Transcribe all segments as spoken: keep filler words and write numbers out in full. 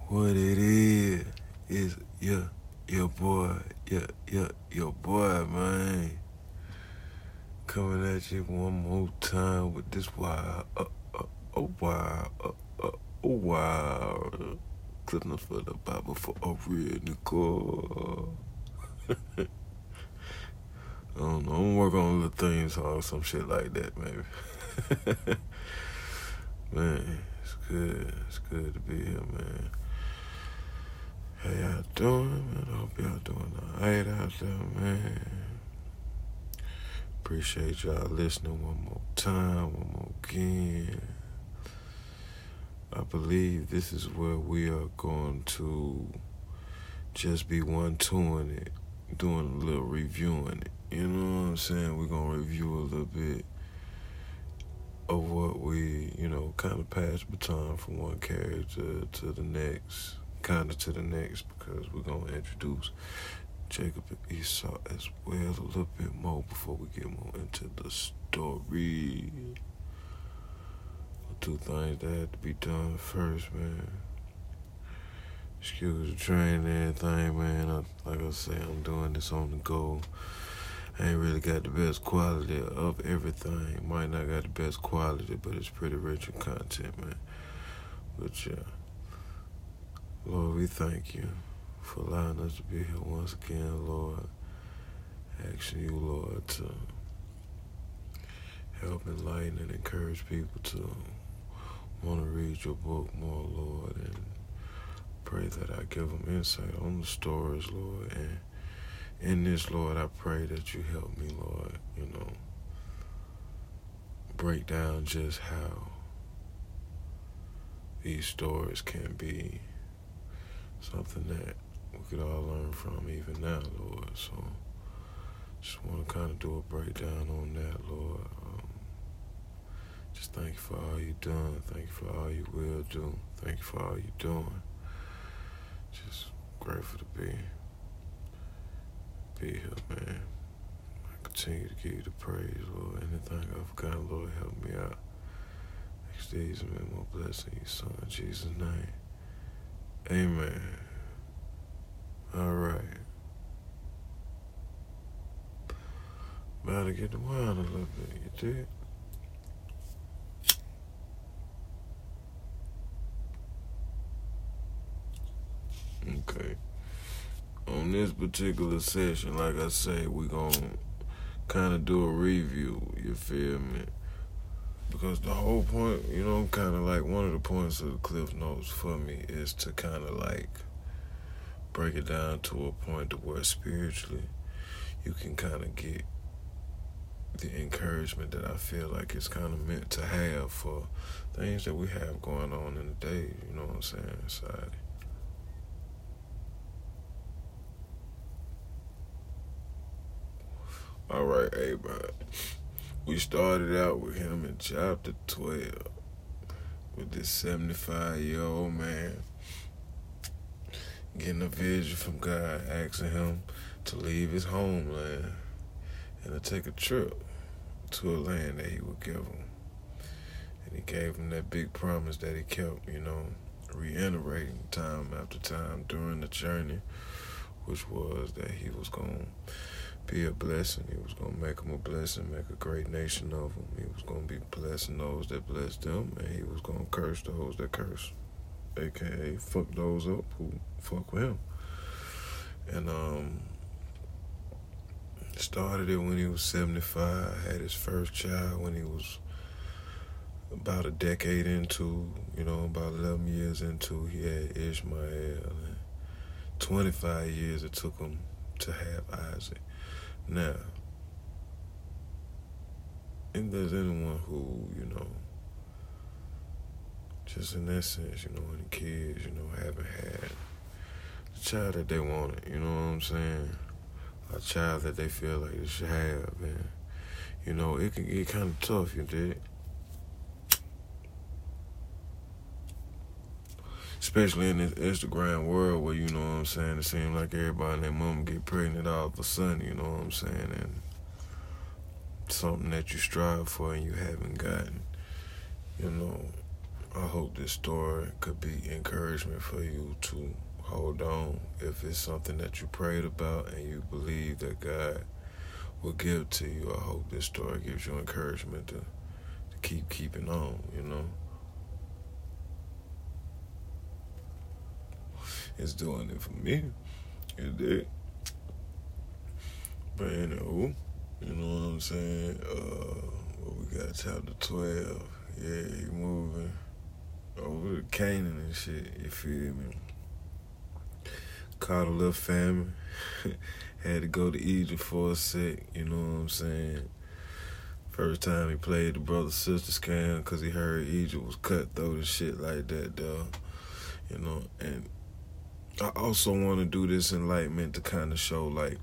What it is is your your boy, your your your boy, man. Coming at you one more time with this wild, uh, uh, oh wow, uh, uh, oh wow. Clipping for the Bible for a real nigga. I don't know. I'm working on a little theme song, some shit like that, maybe. Man, it's good. It's good to be here, man. How y'all doing, man? I hope y'all doing all right out there, man. Appreciate y'all listening one more time, one more again. I believe this is where we are going to just be one-twoing it, doing a little reviewing it. You know what I'm saying? We're going to review a little bit of what we, you know, kind of pass the baton from one character to the next, kind of to the next, because we're going to introduce Jacob and Esau as well a little bit more before we get more into the story. Two things that had to be done first, man. Excuse the train and everything, man. I, like I say, I'm doing this on the go. I ain't really got the best quality of everything. Might not got the best quality, but it's pretty rich in content, man. But yeah, Lord, we thank you for allowing us to be here once again, Lord. Asking you, Lord, to help enlighten and encourage people to want to read your book more, Lord, and pray that I give them insight on the stories, Lord. And in this, Lord, I pray that you help me, Lord, you know, break down just how these stories can be something that we could all learn from even now, Lord. So just want to kind of do a breakdown on that, Lord. Um, just thank you for all you done. Thank you for all you will do. Thank you for all you doing. Just grateful to be, be here, man. I continue to give you the praise, Lord. Anything I've forgotten, Lord, help me out. Next days, man, more blessing you, son, in Jesus' name. Amen. All right. About to get the wine a little bit, you did? Okay. On this particular session, like I say, we're going to kind of do a review, you feel me? Because the whole point, you know, kind of like one of the points of the Cliff Notes for me is to kind of like break it down to a point to where spiritually you can kind of get the encouragement that I feel like it's kind of meant to have for things that we have going on in the day, you know what I'm saying, inside. All right, everybody. We started out with him in chapter twelve with this seventy-five-year-old man getting a vision from God, asking him to leave his homeland and to take a trip to a land that he would give him. And he gave him that big promise that he kept, you know, reiterating time after time during the journey, which was that he was going to be a blessing. He was going to make them a blessing, make a great nation of them. He was going to be blessing those that blessed them, and he was going to curse those that curse, a k a fuck those up who fuck with him. And um, started it when he was seventy-five, had his first child when he was about a decade into, you know, about eleven years into, he had Ishmael, and twenty-five years it took him to have Isaac. Now, if there's anyone who, you know, just in that sense, you know, any kids, you know, haven't had the child that they wanted, you know what I'm saying? A child that they feel like they should have, man. You know, it can get kind of tough, you dig? Especially in this Instagram world where, you know what I'm saying, it seems like everybody and their mama get pregnant all of a sudden, you know what I'm saying, and something that you strive for and you haven't gotten, you know, I hope this story could be encouragement for you to hold on. If it's something that you prayed about and you believe that God will give to you, I hope this story gives you encouragement to, to keep keeping on, you know. It's doing it for me. It did. But anywho, you know what I'm saying? Uh, what we got, chapter twelve. Yeah, he moving over to Canaan and shit, you feel me? Caught a little famine. Had to go to Egypt for a sec, you know what I'm saying? First time he played the brother-sister scam because he heard Egypt was cutthroat and shit like that, though. You know, and I also want to do this enlightenment to kind of show, like,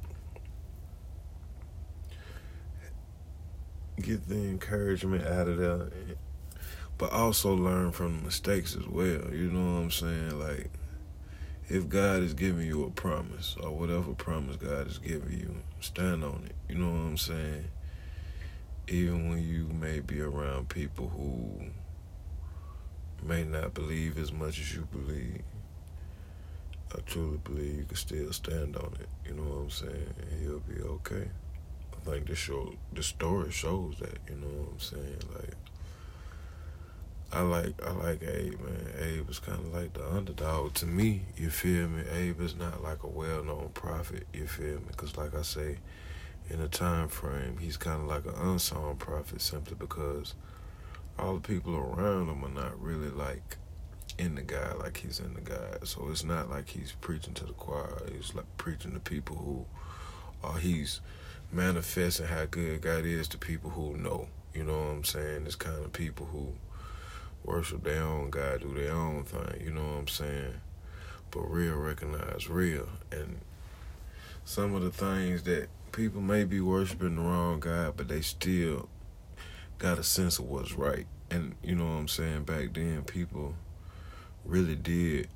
get the encouragement out of there, but also learn from the mistakes as well, you know what I'm saying? Like, if God is giving you a promise, or whatever promise God is giving you, stand on it, you know what I'm saying? Even when you may be around people who may not believe as much as you believe, I truly believe you can still stand on it, you know what I'm saying? And he'll be okay. I think this show, this story shows that, you know what I'm saying? Like, I like, I like Abe, man. Abe is kind of like the underdog to me, you feel me? Abe is not like a well-known prophet, you feel me? Because like I say, in a time frame, he's kind of like an unsung prophet simply because all the people around him are not really like in the God like he's in the God. So it's not like he's preaching to the choir. He's like preaching to people who, or he's manifesting how good God is to people who know. You know what I'm saying? It's kind of people who worship their own God, do their own thing. You know what I'm saying? But real recognize real. And some of the things that people may be worshiping the wrong God, but they still got a sense of what's right. And you know what I'm saying? Back then, people really did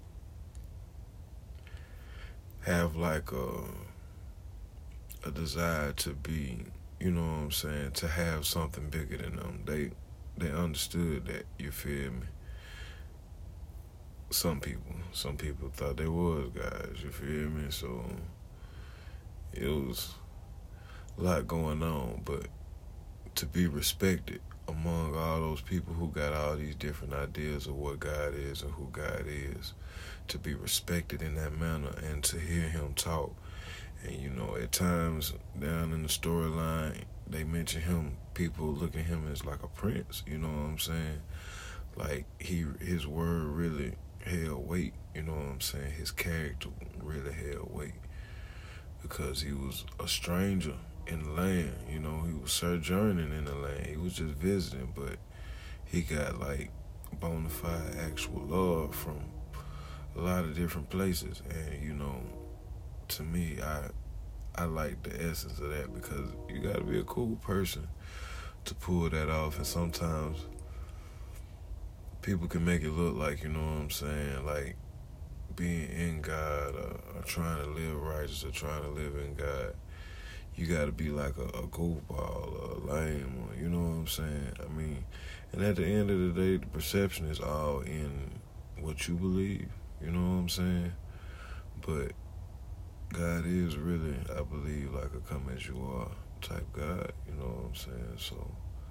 have like a a desire to be, you know what I'm saying, to have something bigger than them. They they understood that, you feel me? Some people, some people thought they was guys, you feel me? So it was a lot going on, but to be respected among all those people who got all these different ideas of what God is and who God is, to be respected in that manner and to hear him talk. And, you know, at times down in the storyline, they mention him, people look at him as like a prince, you know what I'm saying? Like, he, his word really held weight, you know what I'm saying? His character really held weight because he was a stranger in the land, you know, he was sojourning in the land. He was just visiting, but he got like bona fide actual love from a lot of different places. And, you know, to me, I I like the essence of that because you got to be a cool person to pull that off. And sometimes people can make it look like, you know what I'm saying, like being in God or, or trying to live righteous or trying to live in God, you got to be like a, a goofball or a lame, or, you know what I'm saying? I mean, and at the end of the day, the perception is all in what you believe, you know what I'm saying? But God is really, I believe, like a come as you are type God, you know what I'm saying? So,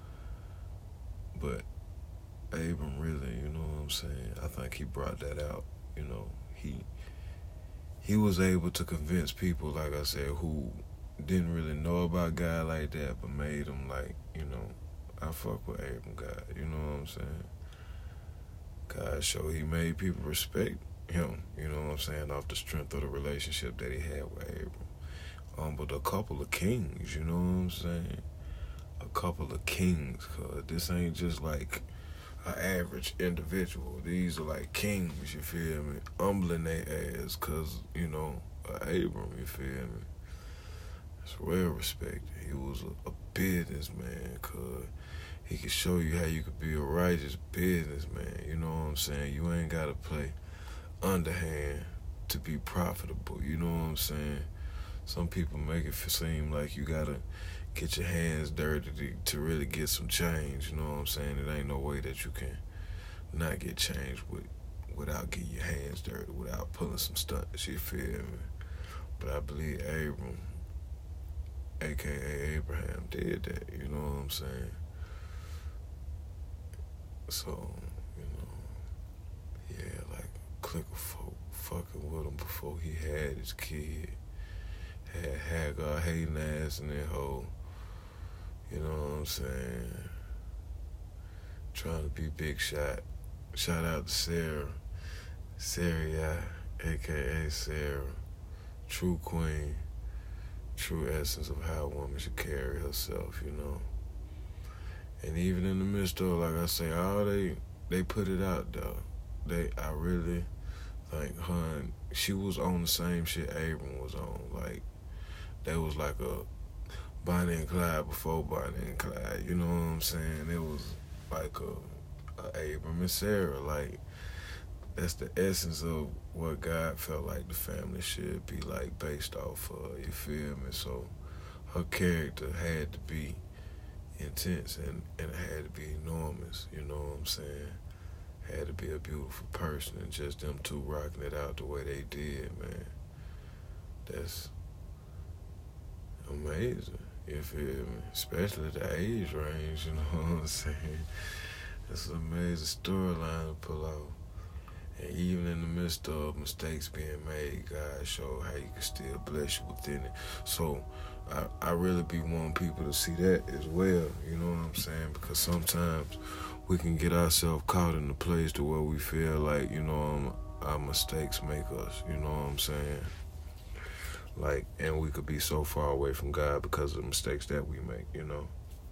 but Abram really, you know what I'm saying? I think he brought that out, you know. He he was able to convince people, like I said, who didn't really know about God like that, but made them like, you know, I fuck with Abram God, you know what I'm saying? God showed he made people respect him, you know what I'm saying, off the strength of the relationship that he had with Abram. Um, but a couple of kings, you know what I'm saying? A couple of kings, cause this ain't just like an average individual. These are like kings, you feel me? Humbling their ass, cause, you know, uh, Abram, you feel me? It's well respected. He was a, a businessman, cause he could show you how you could be a righteous businessman, you know what I'm saying? You ain't gotta play underhand to be profitable, you know what I'm saying? Some people make it seem like you gotta get your hands dirty to, to really get some change, you know what I'm saying? It ain't no way that you can not get changed with without getting your hands dirty, without pulling some stunts, you feel me? But I believe Abram, A K A Abraham, did that, you know what I'm saying? So, you know, yeah, like a clique of folk fucking with him before he had his kid. Had Hagar hating ass in that hole, you know what I'm saying? Trying to be big shot. Shout out to Sarah, Sarah, A K A Sarah, true queen, true essence of how a woman should carry herself, you know. And even in the midst of, like I say, all they they put it out though. They, I really think, hun, she was on the same shit Abram was on. Like, they was like a Bonnie and Clyde before Bonnie and Clyde. You know what I'm saying? It was like a, a Abram and Sarah. Like, that's the essence of what God felt like the family should be like based off of. You feel me? So her character had to be intense and, and it had to be enormous. You know what I'm saying? Had to be a beautiful person, and just them two rocking it out the way they did, man. That's amazing. You feel me? Especially the age range, you know what I'm saying? It's an amazing storyline to pull out. And even in the midst of mistakes being made, God showed how you can still bless you within it. So I, I really be wanting people to see that as well, you know what I'm saying? Because sometimes we can get ourselves caught in a place to where we feel like, you know, um, our mistakes make us, you know what I'm saying? Like, and we could be so far away from God because of the mistakes that we make, you know?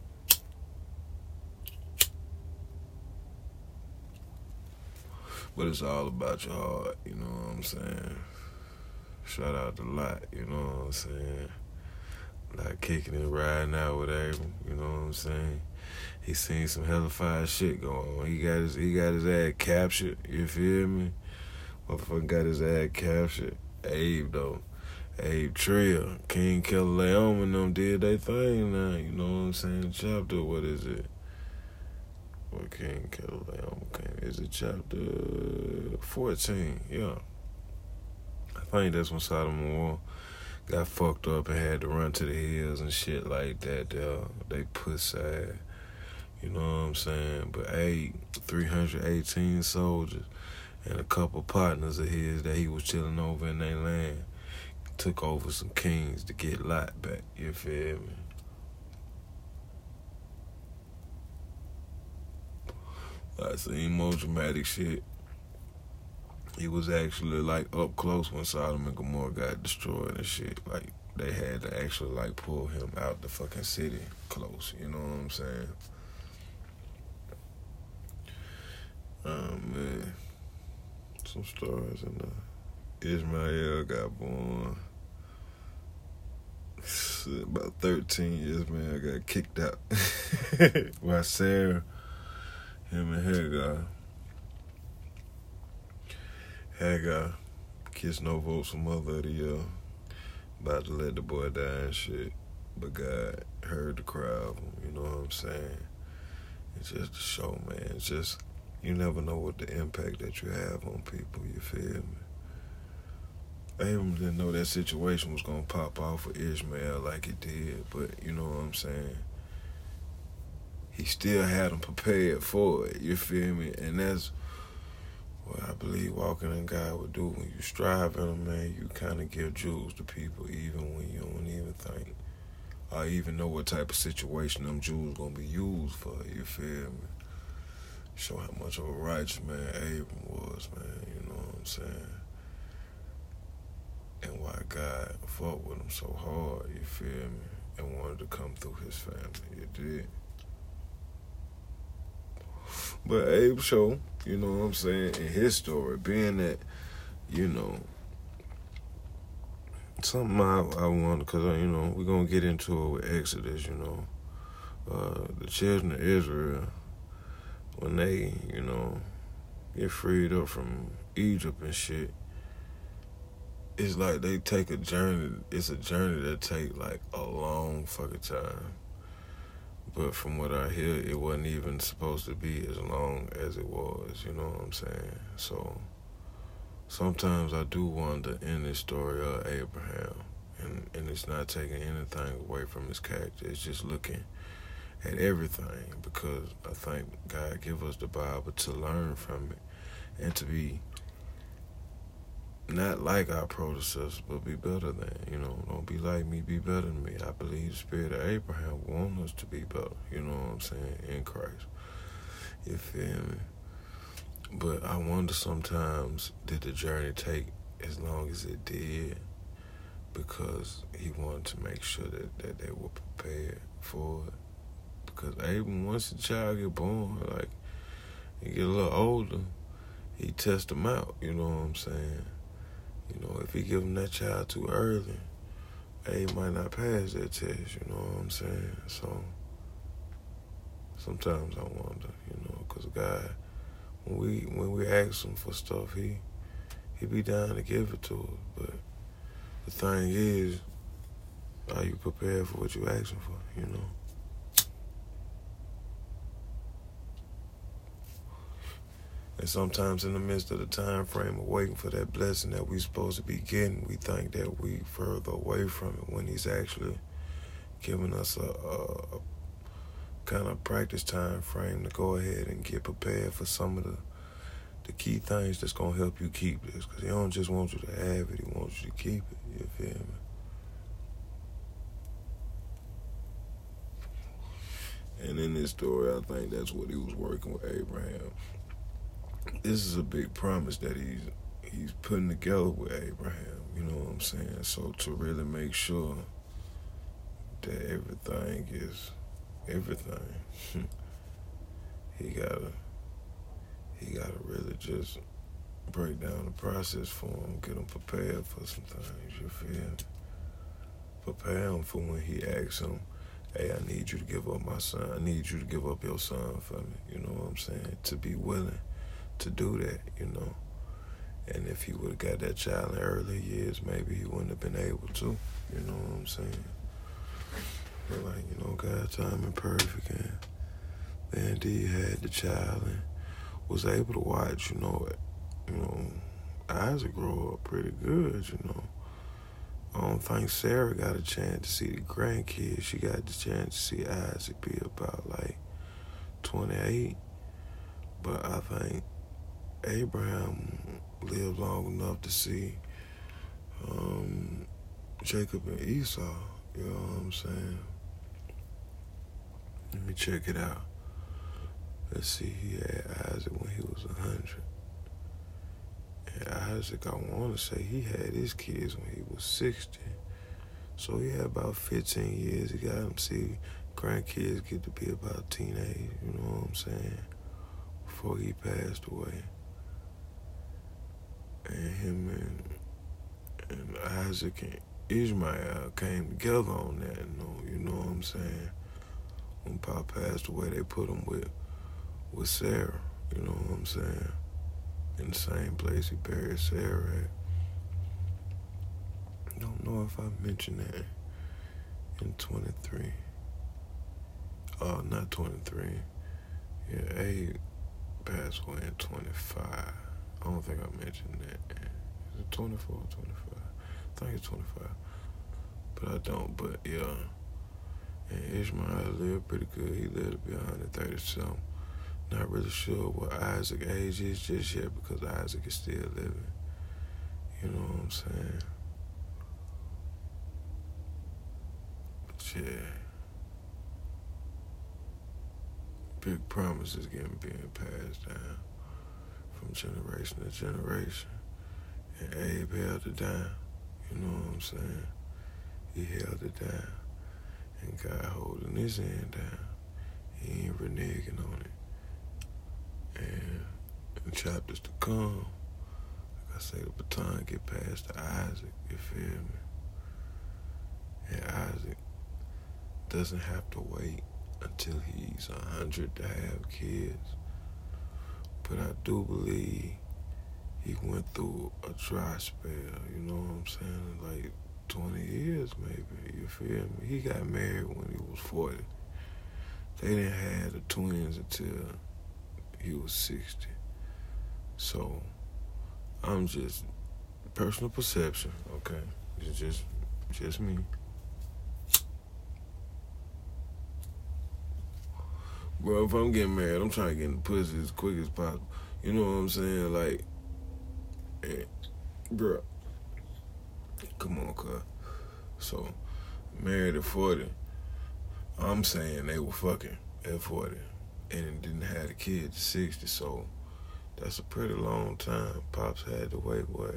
But it's all about your heart, you know what I'm saying? Shout out to Lot, you know what I'm saying? Like kicking and riding out with Abram, you know what I'm saying? He seen some hellified shit going on. He got his he got his ad captured, you feel me? Motherfucker got his ad captured. Abe though. Abe Trill, King Killer Leon and them did they thing now, you know what I'm saying? Chapter, what is it? What King Killer Leon came? Is it chapter fourteen? Yeah. I think that's when Sodom War got fucked up and had to run to the hills and shit like that. They, they pussy. You know what I'm saying? But hey, three hundred eighteen soldiers and a couple partners of his that he was chilling over in their land took over some kings to get Lot back. You feel me? I seen more dramatic shit. He was actually like up close when Sodom and Gomorrah got destroyed and shit. Like they had to actually like pull him out the fucking city close. You know what I'm saying? Um, man, some stars in the Ishmael got born. Shit, about thirteen years, man, I got kicked out by Sarah, him and Hagar. Hagar, kiss no votes from mother of the year. About to let the boy die and shit. But God heard the cry of him, you know what I'm saying? It's just a show, man. It's just, you never know what the impact that you have on people, you feel me? Abram didn't know that situation was going to pop off for Ishmael like it did, but you know what I'm saying? He still had him prepared for it, you feel me? And that's what I believe walking in God would do. When you strive in him, man, you kind of give jewels to people even when you don't even think or even know what type of situation them jewels going to be used for, you feel me? Show how much of a righteous man Abram was, man, you know what I'm saying? And why God fought with him so hard, you feel me? And wanted to come through his family, you did. But Abe show, you know what I'm saying, in his story, being that, you know, something I, I want, because, you know, we're going to get into it with Exodus, you know. Uh, the children of Israel, when they, you know, get freed up from Egypt and shit, it's like they take a journey. It's a journey that take like a long fucking time. But from what I hear, it wasn't even supposed to be as long as it was, you know what I'm saying? So sometimes I do wonder in this story of Abraham, and, and it's not taking anything away from his character, it's just looking at everything, because I think God give us the Bible to learn from it and to be not like our predecessors, but be better than, you know, don't be like me, be better than me. I believe the spirit of Abraham wants us to be better, you know what I'm saying, in Christ. You feel me? But I wonder sometimes, did the journey take as long as it did because he wanted to make sure that, that they were prepared for it? Because Abraham, once the child get born, like, he get a little older, he test them out, you know what I'm saying? You know, if he give him that child too early, he might not pass that test, you know what I'm saying? So, sometimes I wonder, you know, because God, when we when we ask him for stuff, he he be down to give it to us. But the thing is, are you prepared for what you asking for, you know? And sometimes in the midst of the time frame of waiting for that blessing that we supposed to be getting, we think that we further away from it when he's actually giving us a, a, a kind of practice time frame to go ahead and get prepared for some of the, the key things that's going to help you keep this. Because he don't just want you to have it, he wants you to keep it. You feel me? And in this story, I think that's what he was working with Abraham. This is a big promise that he's he's putting together with Abraham, you know what I'm saying? So to really make sure that everything is everything, he gotta he gotta really just break down the process for him, get him prepared for some things, you feel me? Prepare him for when he asks him, hey, I need you to give up my son. I need you to give up your son for me, you know what I'm saying? To be willing to do that, you know. And if he would have got that child in the early years, maybe he wouldn't have been able to, you know what I'm saying? But like, you know, God's timing perfect, and they indeed had the child and was able to watch, you know, you know, Isaac grow up pretty good, you know. I don't think Sarah got a chance to see the grandkids. She got the chance to see Isaac be about like twenty-eight. But I think Abraham lived long enough to see um, Jacob and Esau, you know what I'm saying? Let me check it out. Let's see, he had Isaac when he was one hundred. And Isaac, I want to say he had his kids when he was sixty. So he had about fifteen years. He got them, see, grandkids get to be about teenage, you know what I'm saying, before he passed away. And him and, and Isaac and Ishmael came together on that, you know, you know what I'm saying? When Pop passed away, they put him with, with Sarah, you know what I'm saying? In the same place he buried Sarah at. I don't know if I mentioned that in twenty-three. Oh, not twenty-three. Yeah, Abe passed away in twenty-five. I don't think I mentioned that. Is it twenty-four or twenty-five? I think it's twenty-five. But I don't, but yeah. And Ishmael lived pretty good. He lived to be one hundred thirty something. Not really sure what Isaac's age is just yet because Isaac is still living. You know what I'm saying? But yeah. Big promises getting being passed down from generation to generation. And Abe held it down. You know what I'm saying? He held it down. And God holding his hand down. He ain't reneging on it. And in chapters to come, like I say, the baton get passed to Isaac, you feel me? And Isaac doesn't have to wait until he's a hundred to have kids. But I do believe he went through a dry spell, you know what I'm saying? Like twenty years maybe, you feel me? He got married when he was forty. they didn't have the twins until he was sixty. So I'm just personal perception, okay? It's just just me. Bro, if I'm getting married, I'm trying to get in the pussy as quick as possible. You know what I'm saying? Like, hey, bro, come on, cuz. So, married at forty, I'm saying they were fucking at forty and didn't have a kid at sixty, so that's a pretty long time. Pops had to wait, what?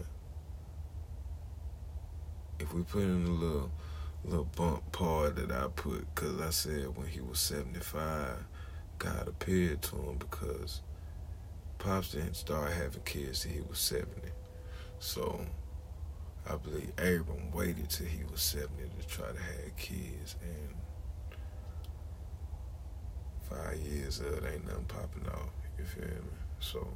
If we put in a little, little bump part that I put, because I said when he was seventy-five, God appeared to him because Pops didn't start having kids till he was seventy. So I believe Abram waited till he was seventy to try to have kids, and five years of it ain't nothing popping off. You feel me? So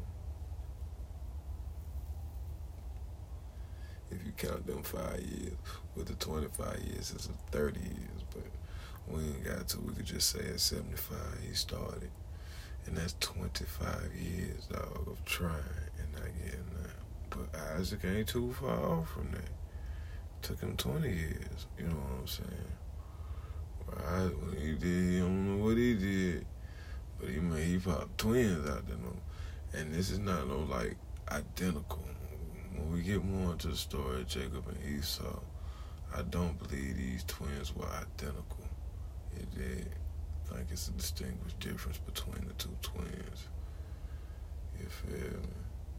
if you count them five years, with the twenty-five years, it's thirty years, but we ain't got to. We could just say at seventy-five he started, and that's twenty-five years, dog, of trying and not getting that. But Isaac ain't too far off from that. Took him twenty years, you know what I'm saying? Well, I, when he did, he don't know what he did, but he made, he popped twins out there, no? And this is not no, like, identical. When we get more into the story of Jacob and Esau, I don't believe these twins were identical. It did. Like, it's a distinguished difference between the two twins. You feel me?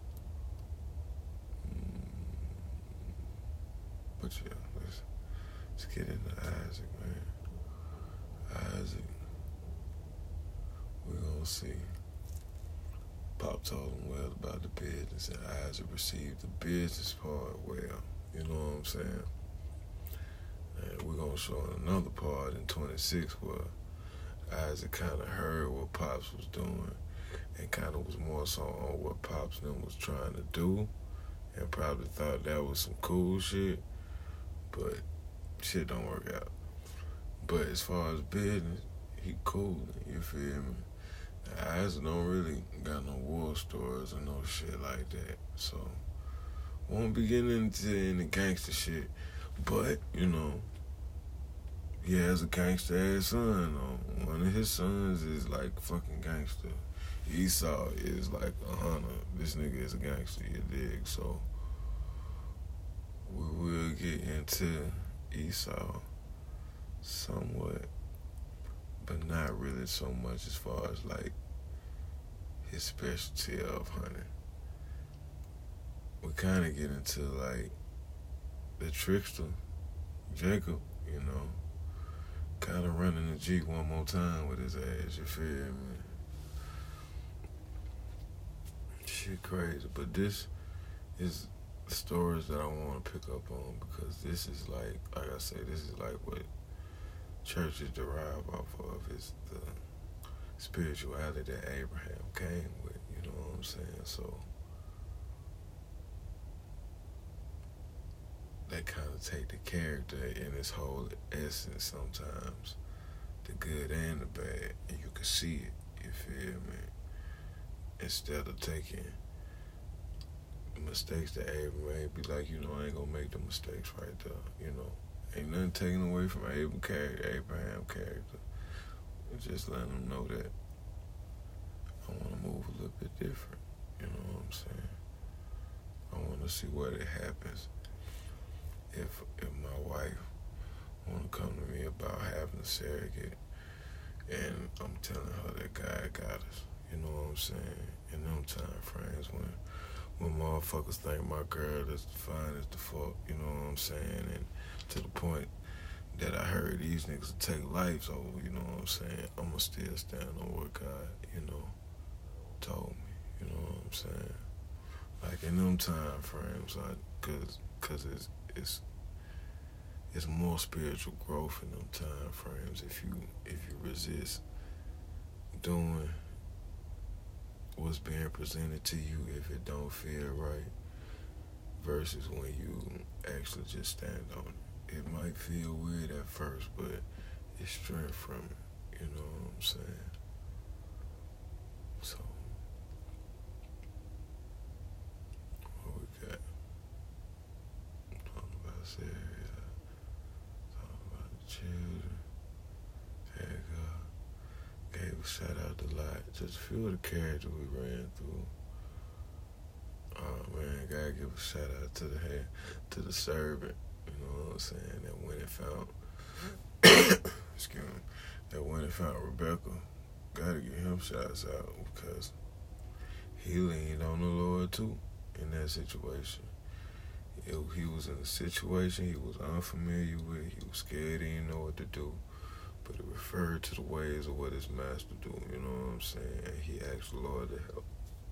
But yeah, let's, let's get into Isaac, man. Isaac, we're gonna see. Pop told him well about the business, and Isaac received the business part well. You know what I'm saying? And we're gonna show another part in twenty-six where Isaac kind of heard what Pops was doing and kind of was more so on what Pops and them was trying to do, and probably thought that was some cool shit. But shit don't work out. But as far as business, he cool, you feel me? Isaac don't really got no war stories or no shit like that. So, won't be getting into any gangster shit. But, you know, he has a gangster-ass son. Though. One of his sons is like fucking gangster. Esau is like a hunter. This nigga is a gangster, you dig? So, we will get into Esau somewhat, but not really so much as far as like his specialty of hunting. We kind of get into like the trickster, Jacob, you know, kind of running the Jeep one more time with his ass, you feel me? Shit crazy, but this is stories that I want to pick up on because this is like, like I say, this is like what churches derive off of is the spirituality that Abraham came with, you know what I'm saying? So they kind of take the character in its whole essence sometimes, the good and the bad, and you can see it, you feel me? Instead of taking mistakes that Abraham made, be like, you know, I ain't gonna make the mistakes right there, you know. Ain't nothing taken away from Abraham character, Abraham character. It's just letting them know that I want to move a little bit different, you know what I'm saying? I want to see what it happens if if my wife want to come to me about having a surrogate, and I'm telling her that God got us, you know what I'm saying? In them time frames when when motherfuckers think my girl is fine as the fuck, you know what I'm saying? And to the point that I heard these niggas take lives over, you know what I'm saying? I'ma still stand on what God, you know, told me, you know what I'm saying? Like in them time frames, like, cause, cause it's, it's, it's more spiritual growth in them time frames if you, if you resist doing what's being presented to you if it don't feel right versus when you actually just stand on it. It might feel weird at first, but it's strength from it, You know what I'm saying? So, what we got? Talking about Syria, talking about the children. There you go. Gave a shout out to like just a few of the characters we ran through. Oh man, gotta give a shout out to the hand, to the servant. You know what I'm saying? That went and found, excuse me, that went and found Rebecca. Gotta give him shouts out because he leaned on the Lord too in that situation. It, he was in a situation he was unfamiliar with. He was scared. He didn't know what to do. But it referred to the ways of what his master do. You know what I'm saying? And he asked the Lord to help.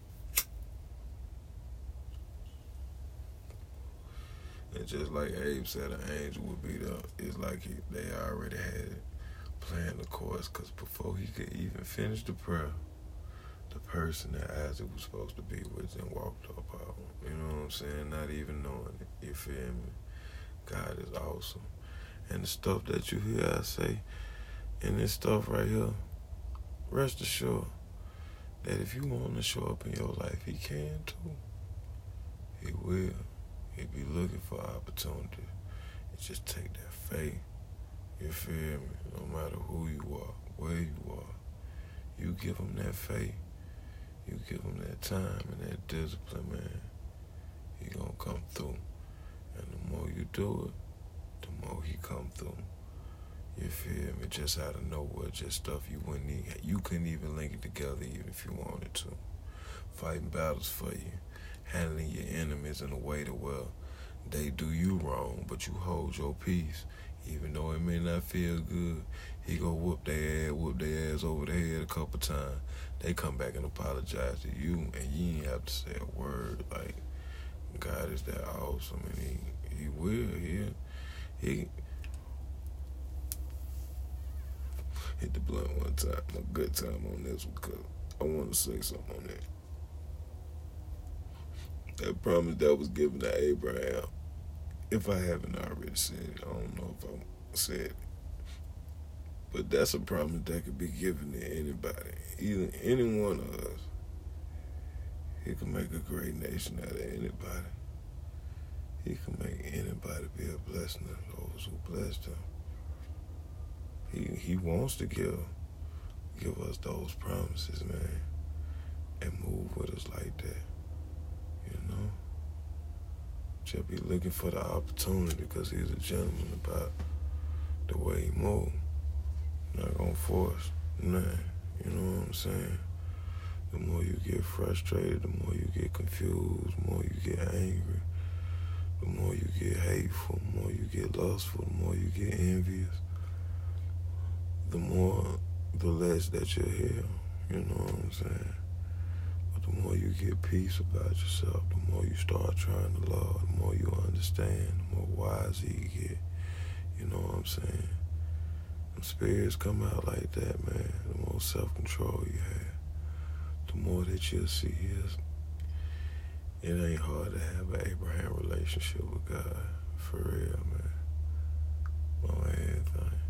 And just like Abe said, an angel would be there. It's like he, they already had it planned the course. Because before he could even finish the prayer, the person that Isaac was supposed to be with then walked up out. You know what I'm saying? Not even knowing it. You feel me? God is awesome. And the stuff that you hear I say, and this stuff right here, rest assured that if you want to show up in your life, he can too. He will. He be looking for opportunity. It just take that faith. You feel me? No matter who you are, where you are, you give him that faith. You give him that time and that discipline, man. He gonna come through. And the more you do it, the more he come through. You feel me? Just out of nowhere, just stuff you wouldn't even, you couldn't even link it together even if you wanted to. Fighting battles for you. Handling your enemies in a way that, well, they do you wrong, but you hold your peace. Even though it may not feel good, he go whoop their ass, whoop their ass over the head a couple times. They come back and apologize to you, and you ain't have to say a word. Like, God is that awesome, and he, he will, he, he, hit the blunt one time, a good time on this one, because I want to say something on that. That promise that was given to Abraham, if I haven't already said it, I don't know if I said it, but that's a promise that could be given to anybody, either any one of us. He can make a great nation out of anybody. He can make anybody be a blessing to those who blessed him. He he wants to give give us those promises, man, and move with us like that. You know? Just be looking for the opportunity because he's a gentleman about the way he moves. Not gonna force nothing. You know what I'm saying? The more you get frustrated, the more you get confused, the more you get angry, the more you get hateful, the more you get lustful, the more you get envious, the more, the less that you're here. You know what I'm saying? The more you get peace about yourself, the more you start trying to love, the more you understand, the more wiser you get. You know what I'm saying? Them spirits come out like that, man. The more self-control you have, the more that you'll see is, it ain't hard to have an Abraham relationship with God. For real, man. On everything.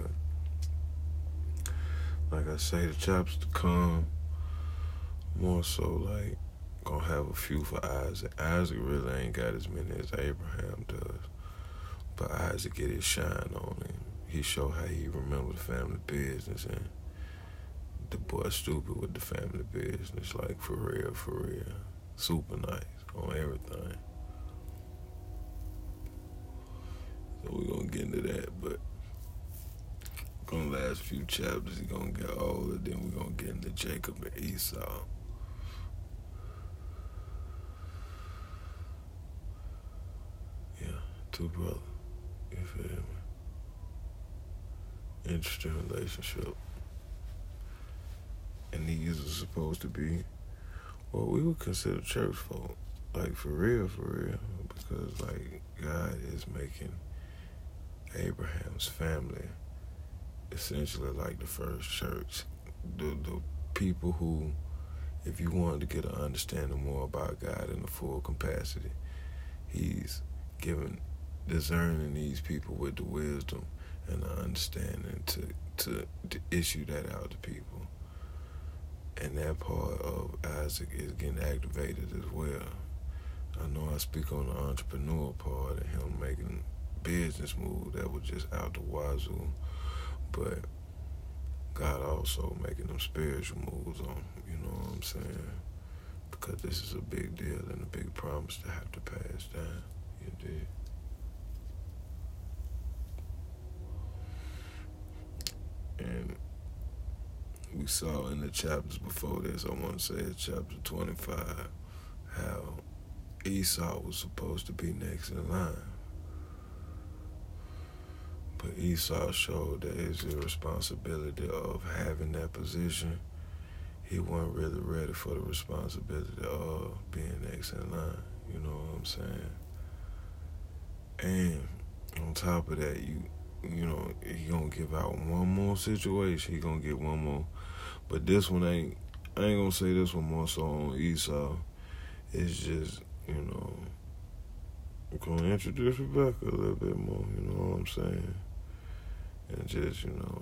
But, like I say, the chapters to come, more so like gonna have a few for Isaac. Isaac really ain't got as many as Abraham does, but Isaac get his shine on him. He show how he remember the family business, and the boy stupid with the family business, like for real, for real, super nice on everything. So we gonna get into that, but gonna last few chapters. He gonna get older, then we gonna get into Jacob and Esau. Two brothers, you feel me? Interesting relationship. And these are supposed to be what we would consider church folk. Like, for real, for real. Because, like, God is making Abraham's family essentially like the first church. The, the people who, if you wanted to get an understanding more about God in the full capacity, he's given discerning these people with the wisdom and an understanding to, to, to issue that out to people. And that part of Isaac is getting activated as well. I know I speak on the entrepreneur part and him making business moves that was just out the wazoo, but God also making them spiritual moves on him, you know what I'm saying? Because this is a big deal and a big promise to have to pass down. You did. And we saw in the chapters before this, I want to say it's chapter twenty-five, how Esau was supposed to be next in line. But Esau showed that his irresponsibility of having that position, he wasn't really ready for the responsibility of being next in line. You know what I'm saying? And on top of that, you you know, he gonna give out one more situation. He gonna get one more. But this one ain't, I ain't gonna say this one more so on Esau. It's just, you know, I'm gonna introduce Rebecca a little bit more, you know what I'm saying? And just, you know,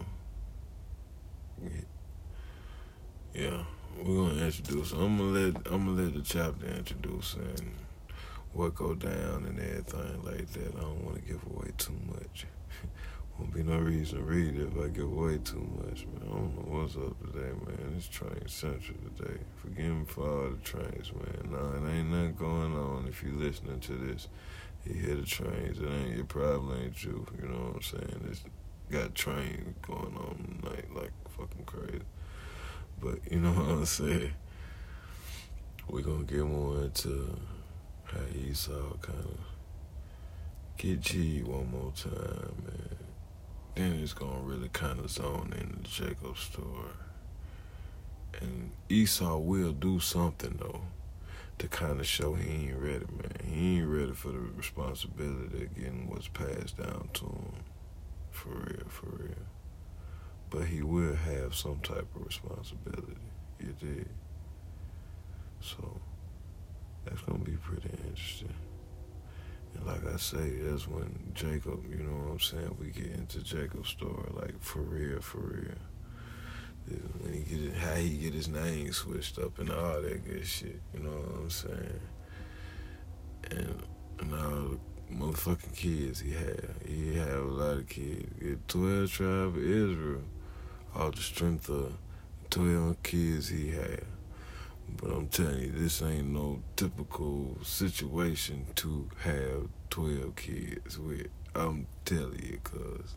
yeah, we're gonna introduce. I'm gonna let I'm gonna let the chapter introduce and what go down and everything like that. I don't want to give away too much. Won't be no reason to read it if I give away too much, man. I don't know what's up today, man. It's Train Central today. Forgive me for all the trains, man. Nah, it ain't nothing going on if you listening to this. You hear the trains, it ain't, it probably ain't you. You know what I'm saying? It's got trains going on tonight like fucking crazy. But you know what I'm saying? We're gonna get more into how Esau kind of get G one more time, man. Then it's gonna really kind of zone into Jacob's story. And Esau will do something, though, to kind of show he ain't ready, man. He ain't ready for the responsibility of getting what's passed down to him. For real, for real. But he will have some type of responsibility. You did. So, that's gonna be pretty interesting. And like I say, that's when Jacob, you know what I'm saying, we get into Jacob's story, like for real, for real. When he get it, how he get his name switched up and all that good shit, you know what I'm saying? And, and all the motherfucking kids he had. He had a lot of kids. He had twelve tribes of Israel, all the strength of twelve kids he had. But I'm telling you, this ain't no typical situation to have twelve kids with. I'm telling you, cuz.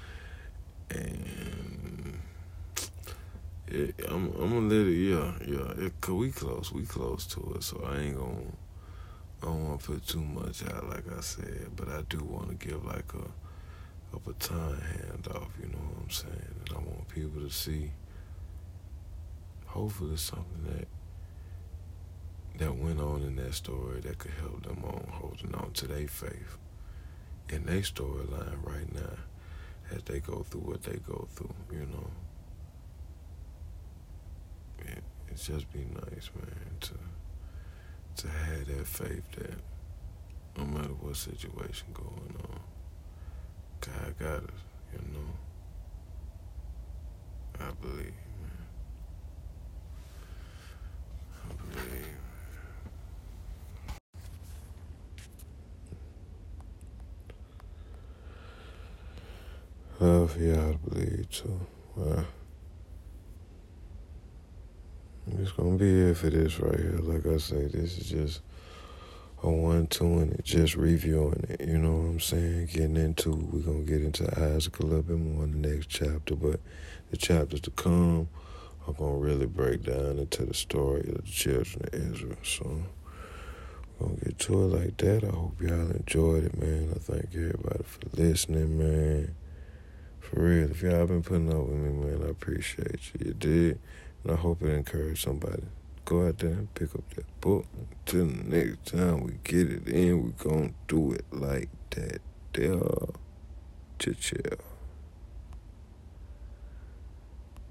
And it, I'm, I'm gonna let it, yeah, yeah. It, cause we close, we close to it, so I ain't gonna, I don't wanna put too much out, like I said, but I do wanna give like a, a baton handoff, you know what I'm saying? And I want people to see, hopefully something that that went on in that story that could help them on holding on to their faith in their storyline right now as they go through what they go through, you know. It, it's just be nice, man, to to have that faith that no matter what situation going on, God got us, you know. I believe, man. I believe. Love y'all to believe too. Well, it's gonna be it for this right here. Like I say, this is just a one, two, and it, just reviewing it. You know what I'm saying? Getting into, we're gonna get into Isaac a little bit more in the next chapter, but the chapters to come are gonna really break down into the story of the children of Israel. So we're gonna get to it like that. I hope y'all enjoyed it, man. I thank everybody for listening, man. For real, if y'all been putting up with me, man, I appreciate you. You did, and I hope it encouraged somebody. Go out there and pick up that book. Until the next time we get it in, we gonna do it like that. There, chill.